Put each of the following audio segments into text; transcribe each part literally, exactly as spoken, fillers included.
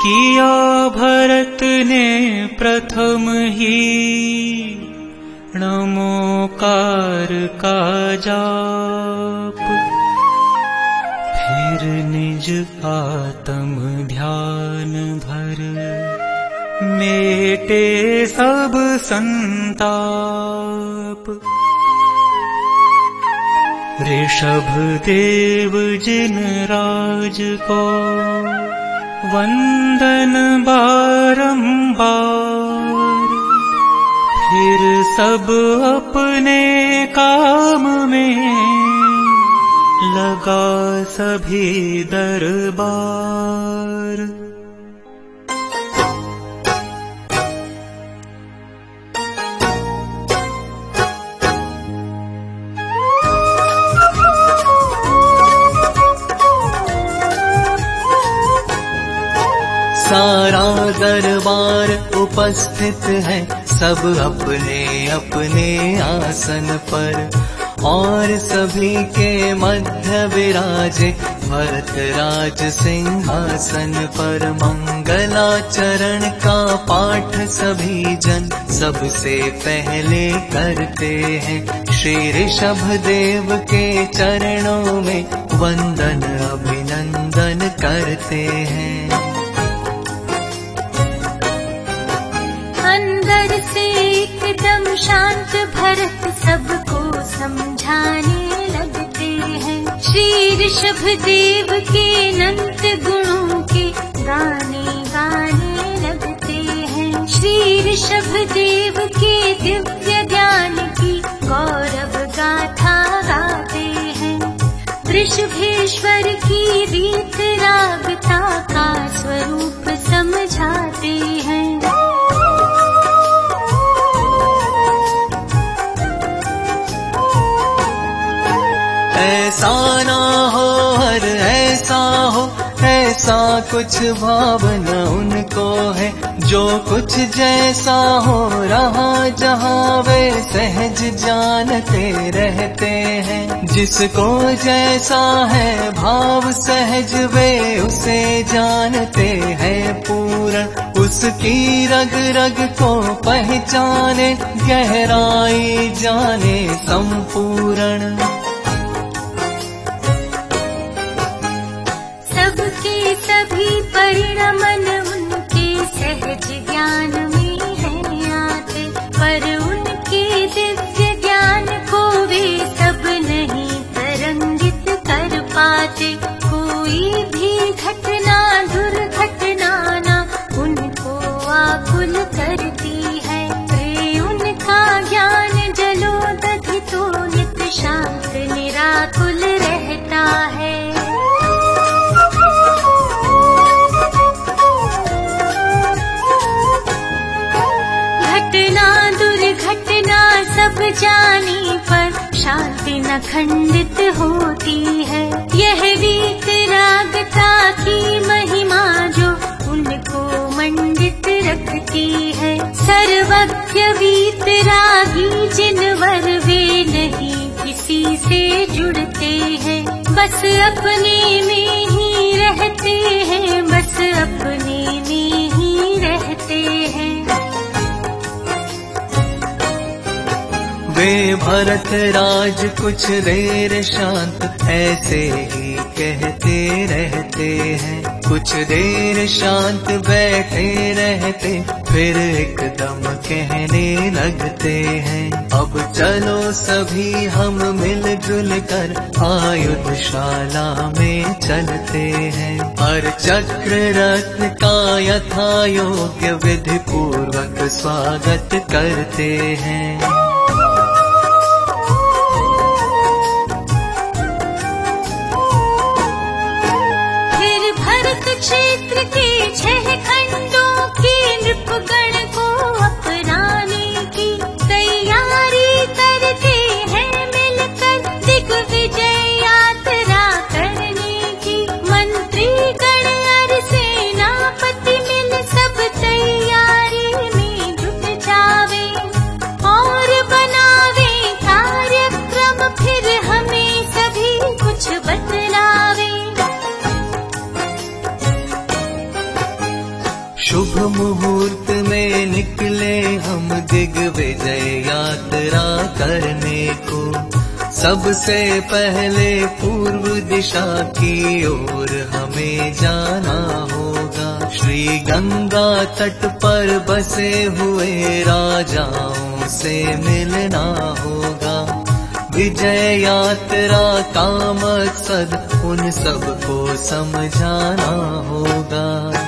किया भरत ने प्रथम ही नमोकार का जाप, फिर निज आत्म ध्यान भर मेटे सब संताप। ऋषभ देव जिन राज को वंदन बारंबार, फिर सब अपने काम में लगा सभी दरबार। सारा दरबार उपस्थित है, सब अपने अपने आसन पर, और सभी के मध्य विराजे भरतराज सिंहासन पर। मंगलाचरण का पाठ सभी जन सबसे पहले करते हैं, श्री ऋषभ देव के चरणों में वंदन अभिनंदन करते हैं। अंदर से एकदम शांत भरत सबको समझाने लगते हैं, श्री ऋषभ देव के अनंत गुणों के गाने गाने लगते हैं। श्री ऋषभ देव के दिव्य ज्ञान की गौरव गाथा गाते हैं, वृषभेश्वर की रीत रागता का स्वरूप समझाते हैं। ऐसा ना हो हर ऐसा हो, ऐसा कुछ भावना उनको है, जो कुछ जैसा हो रहा जहाँ वे सहज जानते रहते हैं। जिसको जैसा है भाव सहज वे उसे जानते हैं पूर्ण, उसकी रग रग को पहचाने गहराई जाने संपूर्ण। सभी परिणमन उनके सहज ज्ञान में है आते, पर उनके दिव्य ज्ञान को वे सब नहीं तरंगित कर पाते। कोई भी घटना दुर्घटना ना उनको आकुल करती है, वे उनका ज्ञान जलोदधि तो नित शांत निराकुल रहता है। सब जाने पर शांति न खंडित होती है, यह वीतरागता की महिमा जो उनको मंडित रखती है। सर्वज्ञ वीतरागी जिनवर वे नहीं किसी से जुड़ते हैं, बस अपने में ही रहते हैं, बस अपने में ही रहते हैं। वे भरत राज कुछ देर शांत ऐसे ही कहते रहते हैं, कुछ देर शांत बैठे रहते, फिर एकदम कहने लगते हैं, अब चलो सभी हम मिलजुल कर आयुधशाला में चलते हैं, और चक्र रत्न का यथा योग्य विधि पूर्वक स्वागत करते हैं। क्षेत्र के छह खंडों के नृपगण को अपनाने की तैयारी करते हैं, मिलकर दिग्विजय यात्रा करने की। मंत्री गण और सेनापति मिल सब तैयारी में जुट जावे और बनावे कार्यक्रम, फिर हमें सभी कुछ बतलावे। मुहूर्त में निकले हम दिग्विजय यात्रा करने को। सबसे पहले पूर्व दिशा की ओर हमें जाना होगा। श्री गंगा तट पर बसे हुए राजाओं से मिलना होगा। विजय यात्रा का मकसद उन सबको समझाना होगा।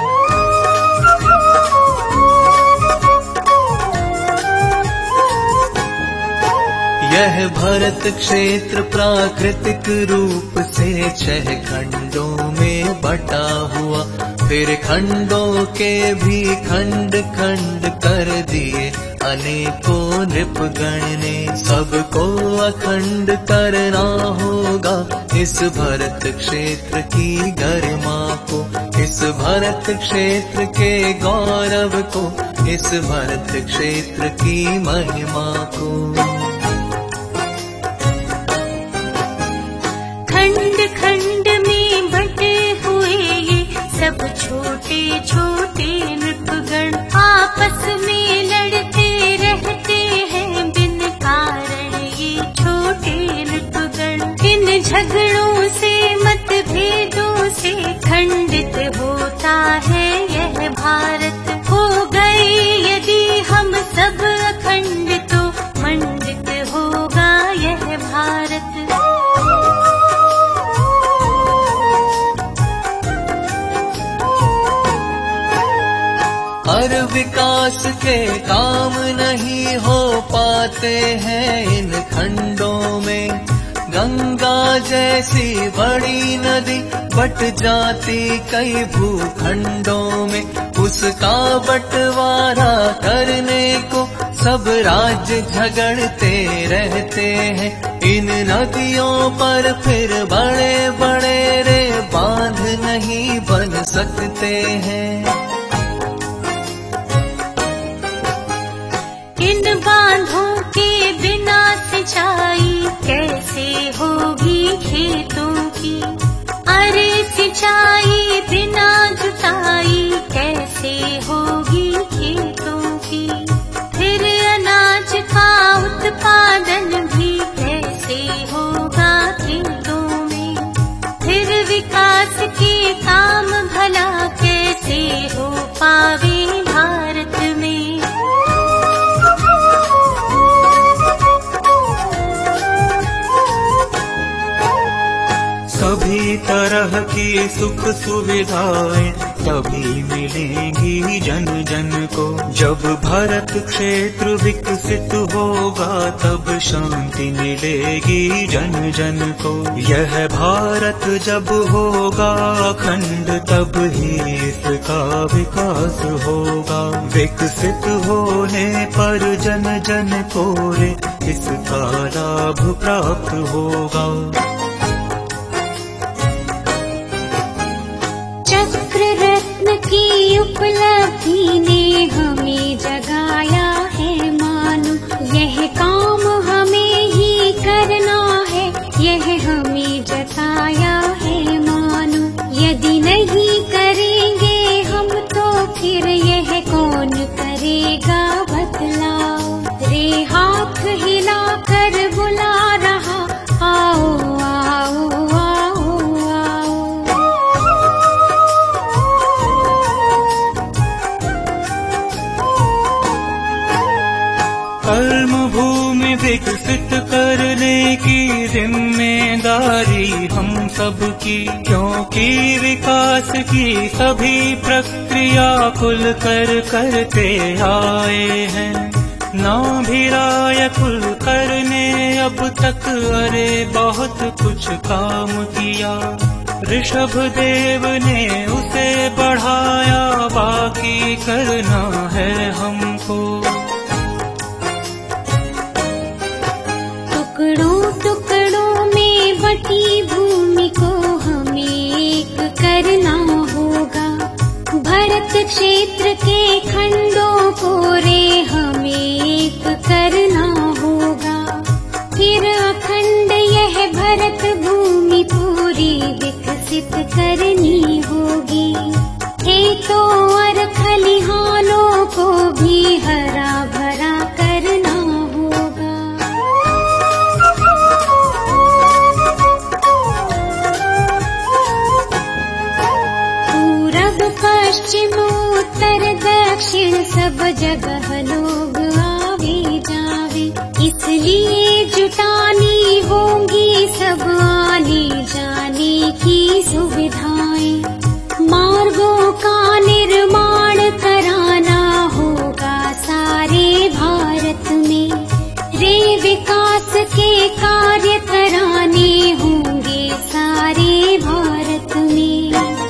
यह भरत क्षेत्र प्राकृतिक रूप से छह खंडों में बटा हुआ, फिर खंडों के भी खंड खंड कर दिए अनेकों नृपगण ने। सबको अखंड करना होगा इस भरत क्षेत्र की गरिमा को, इस भरत क्षेत्र के गौरव को, इस भरत क्षेत्र की महिमा को। खंड खंड में बटे हुए ये सब छोटे छोटे नृपगण आपस में लड़ते रहते हैं बिन कारण। ये छोटे नृपगण इन झगड़ों से मतभेदों से खंडित होता है यह भारत। हो गए यदि हम सब अखंड तो मंडित होगा यह भारत। हर विकास के काम नहीं हो पाते हैं इन खंडों में। गंगा जैसी बड़ी नदी बट जाती कई भूखंडों में। उसका बंटवारा करने को सब राज्य झगड़ते रहते हैं। इन नदियों पर फिर बड़े बड़े रे बांध नहीं बन सकते हैं। इन बांधों के बिना सिंचाई कैसे होगी खेतों की। अरे सिंचाई बिना जुताई कैसे होगी खेतों की। फिर अनाज का उत्पादन भी कैसे होगा खेतों में। फिर विकास के काम भला कैसे हो पावे भारत में। सभी तरह की सुख सुविधाएं तभी मिलेंगी जन जन को। जब भारत क्षेत्र विकसित होगा तब शांति मिलेगी जन जन को। यह भारत जब होगा अखंड तब ही इसका विकास होगा। विकसित होने पर जन जन को रे इसका लाभ प्राप्त होगा। चक्र रत्न की उपलब्धि ने हमें जगाया है मानो। यह काम हमें ही करना है, यह हमें जताया है मानो। यदि नहीं करेंगे हम तो फिर यह कौन करेगा बतलाओ। रे हाथ हिला कर बुला रहा आओ आओ आओ आओ। कर्म भूमि विकसित करने की जिम्मेदारी हम सब की। क्योंकि विकास की सभी प्रक्रिया खुल कर करते आए हैं। ना भी राय खुल करने अब तक अरे बहुत कुछ काम किया। ऋषभ देव ने उसे बढ़ाया, बाकी करना है हमको। टुकड़ों टुकड़ों में बटी भूमि को हमें एक करना होगा। भरत क्षेत्र के खंडों को रे हमें एक करना होगा। फिर अखंड यह भरत भूमि पूरी विकसित करनी होगी। खेतों और खलिहान पश्चिम उत्तर दक्षिण सब जगह लोग आवे जावे, इसलिए जुटानी होंगी सब आने जाने की सुविधाएं। मार्गों का निर्माण कराना होगा सारे भारत में, रे विकास के कार्य कराने होंगे सारे भारत में।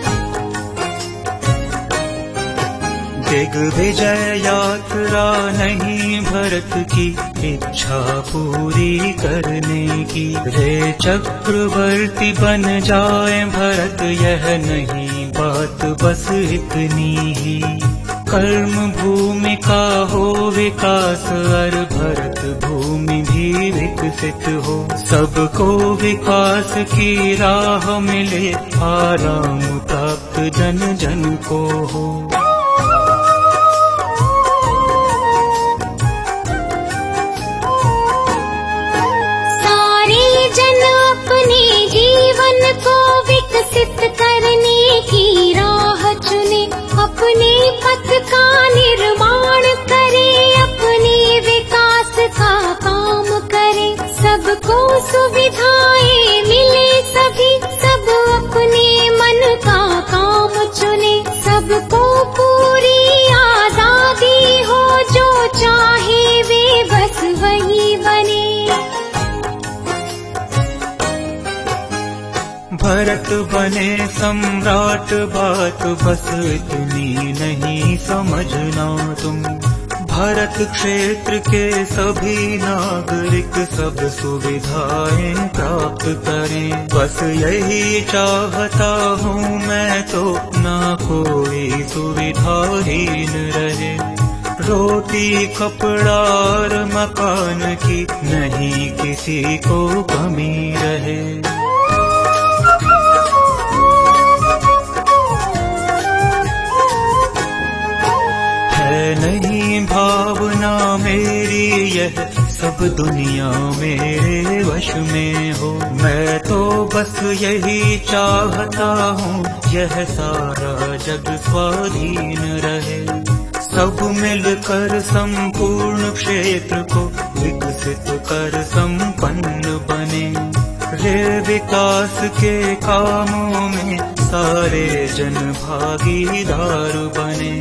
दिग्विजय यात्रा नहीं भरत की इच्छा पूरी करने की, रे चक्रवर्ती बन जाए भरत यह नहीं बात बस इतनी ही। कर्म भूमि का हो विकास और भरत भूमि भी विकसित हो, सबको विकास की राह मिले, आराम प्राप्त जन जन को हो। को विकसित करने की राह चुने, अपने पथ का निर्माण करे, अपने विकास का काम करे, सबको सुविधाएं मिले सभी, सब अपने मन का काम चुने, सबको पूरी आजादी हो, जो चाहे वे बस वही बने। भरत बने सम्राट बात बस इतनी नहीं समझना तुम, भारत क्षेत्र के सभी नागरिक सब सुविधाएं प्राप्त करें, बस यही चाहता हूँ मैं तो, ना कोई सुविधाहीन रहे। रोटी कपड़ा और मकान की नहीं किसी को कमी रहे। नहीं भावना मेरी यह सब दुनिया मेरे वश में हो, मैं तो बस यही चाहता हूँ यह सारा जग स्वाधीन रहे, सब मिलकर संपूर्ण क्षेत्र को विकसित कर संपन्न बने, रे विकास के कामों में सारे जन भागीदार बने।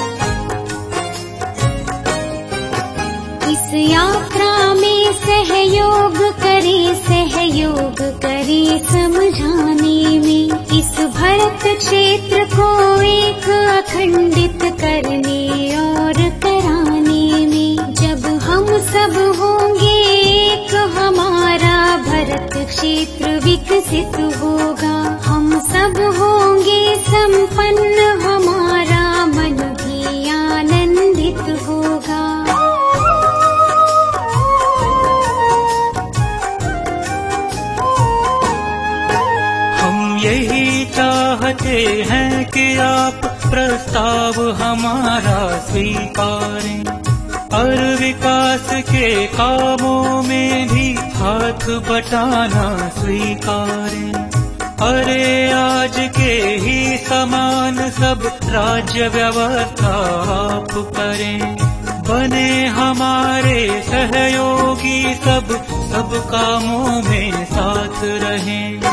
इस यात्रा में सहयोग करे, सहयोग करे समझाने में, इस भरत क्षेत्र को एक अखंडित करने और कराने में। जब हम सब होंगे एक, हमारा भरत क्षेत्र विकसित होगा, हम सब होंगे संपन्न, हमारा मन भी आनंदित होगा। यही चाहते हैं कि आप प्रस्ताव हमारा स्वीकारें, और विकास के कामों में भी हाथ बटाना स्वीकारें। अरे आज के ही समान सब राज्य व्यवस्था आप करें, बने हमारे सहयोगी सब, सब कामों में साथ रहें।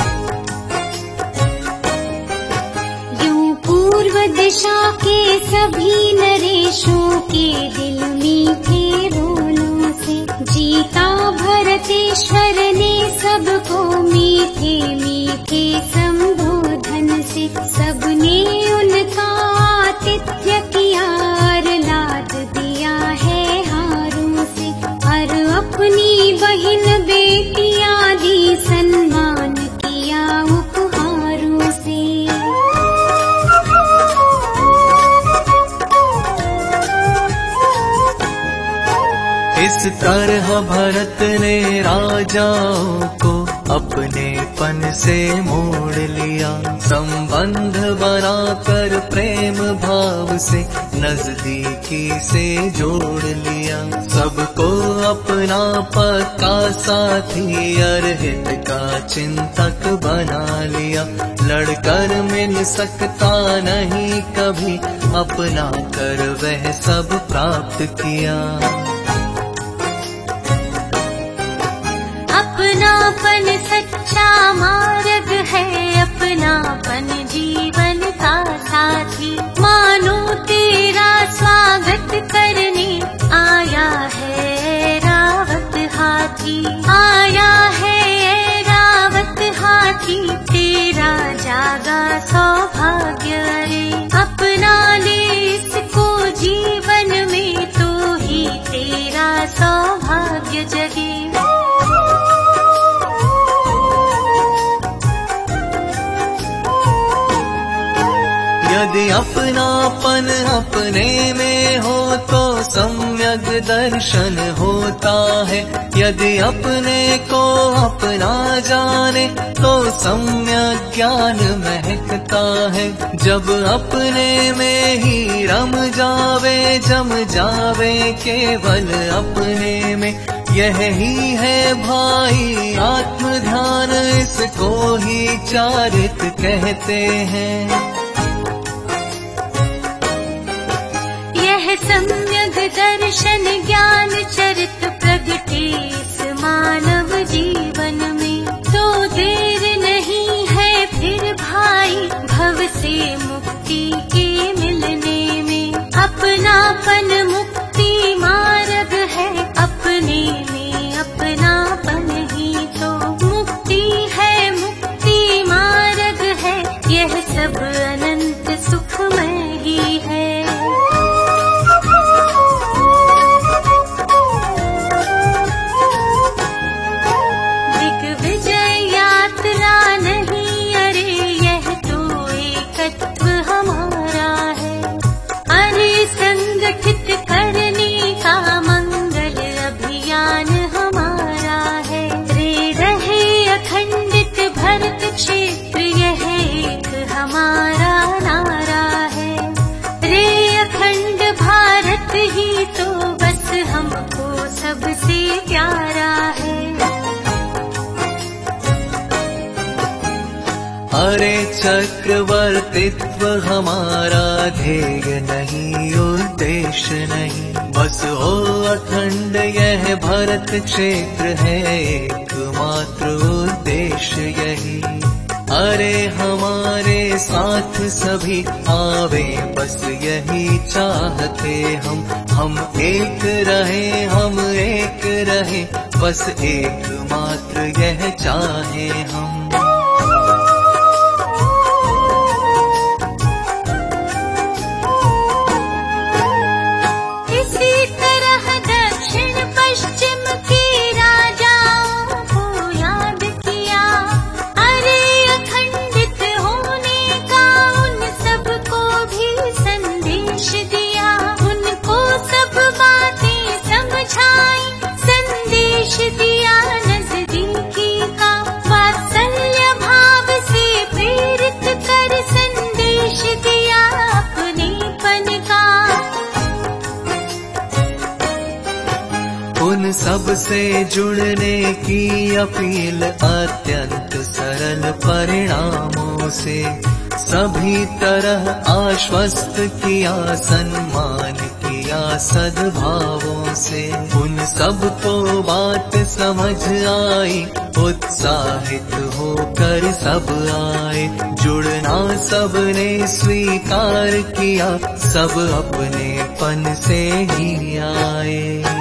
दिशा के सभी नरेशों के दिल मीठे बोलों से, जीता भरतेश्वर ने सबको मीठे मीठे संबोधन से, सबने उनका आतिथ्य किया और लाद दिया है हारों से, और अपनी बहन बेटियां दी सम्मान किया उपहारों से। इस तरह भरत ने राजाओं को अपनेपन से मोड़ लिया, संबंध बनाकर प्रेम भाव से नजदीकी से जोड़ लिया, सबको अपना पक्का साथी और हित का चिंतक बना लिया। लड़कर मिल सकता नहीं कभी, अपना कर वह सब प्राप्त किया। अपनापन सच्चा मार्ग है, अपनापन जीवन का साथी। मानो तेरा स्वागत करने आया है रावत हाथी, आया है रावत हाथी। तेरा जागा सौभाग्य रे, अपना ले इसको जीवन में, तो ही तेरा सौभाग्य जगे। यदि अपनापन अपने में हो तो सम्यक दर्शन होता है, यदि अपने को अपना जाने तो सम्यक ज्ञान महकता है। जब अपने में ही रम जावे, जम जावे केवल अपने में, यही है भाई आत्म ध्यान, इसको ही चारित कहते हैं। सम्यक दर्शन ज्ञान चरित प्रगटे इस मानव जीवन में, तो देर नहीं है फिर भाई भव से मुक्ति के मिलने में। अपनापन मुक्ति मार्ग है, अपने में अपनापन ही तो मुक्ति है, मुक्ति मार्ग है। यह सब अनंत सुखमय ही है। क्षेत्र यह एक हमारा नारा है रे, अखंड भारत ही तो बस हमको सबसे प्यारा है। अरे चक्रवर्तित्व हमारा ध्येय नहीं, उद्देश्य नहीं, बस हो अखंड यह भरत क्षेत्र है, एकमात्र उद्देश्य यही। अरे हमारे साथ सभी आवे, बस यही चाहते हम, हम एक रहे, हम एक रहे, बस एकमात्र यह चाहे हम। उन सबसे जुड़ने की अपील अत्यंत सरल परिणामों से, सभी तरह आश्वस्त किया, सम्मान किया सद्भावों से। उन सबको बात समझ आई, उत्साहित होकर सब आए, जुड़ना सबने स्वीकार किया, सब अपनेपन से ही आए।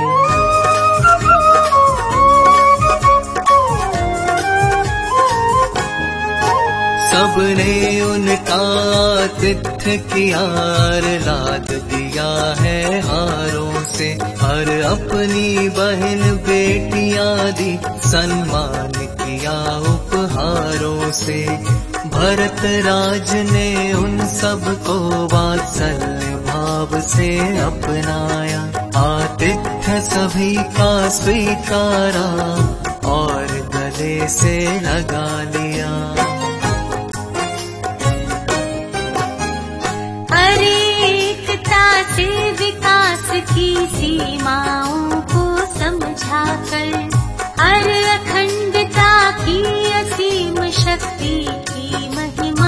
सबने उनका आतिथ्य किया, लाद दिया है हारों से, और अपनी बहन बेटियां दी, सम्मान किया उपहारों से। भरत राज ने उन सबको वात्सल्य भाव से अपनाया, आतिथ्य सभी का स्वीकारा, और गले से लगा लिया। से विकास की सीमाओं को समझाकर, हर अखंडता की असीम शक्ति की महिमा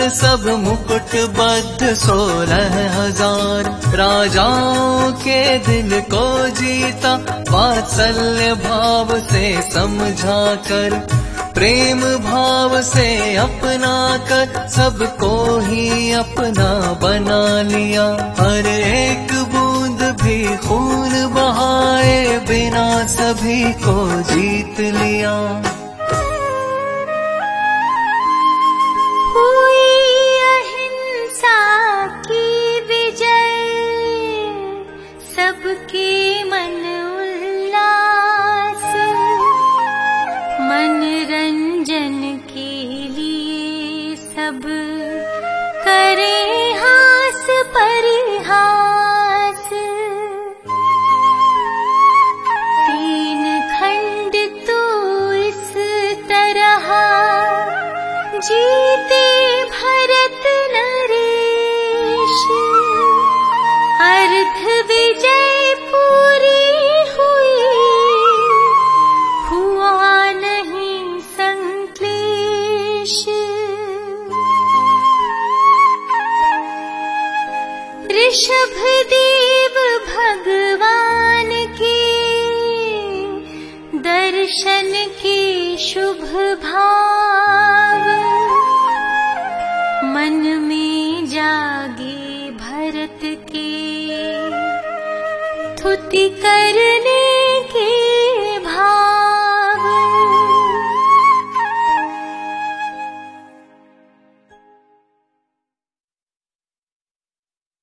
सब मुकुट बद्ध सोलह हजार, राजाओं के दिल को जीता वात्सल्य भाव से समझा कर, प्रेम भाव से अपना कर सबको ही अपना बना लिया। हर एक बूंद भी खून बहाए बिना सभी को जीत लिया। हुई अहिंसा की विजय, सबके मन उल्लास, मनोरंजन के लिए सब करे हास परिहास। तीन खंड तो इस तरह जीते भरत नरेश, अर्ध विजय पूरी हुई, हुआ नहीं संक्लेश। ऋषभदेव भगवान के दर्शन के शुभ भाव, मन में जागे भरत के स्तुति करने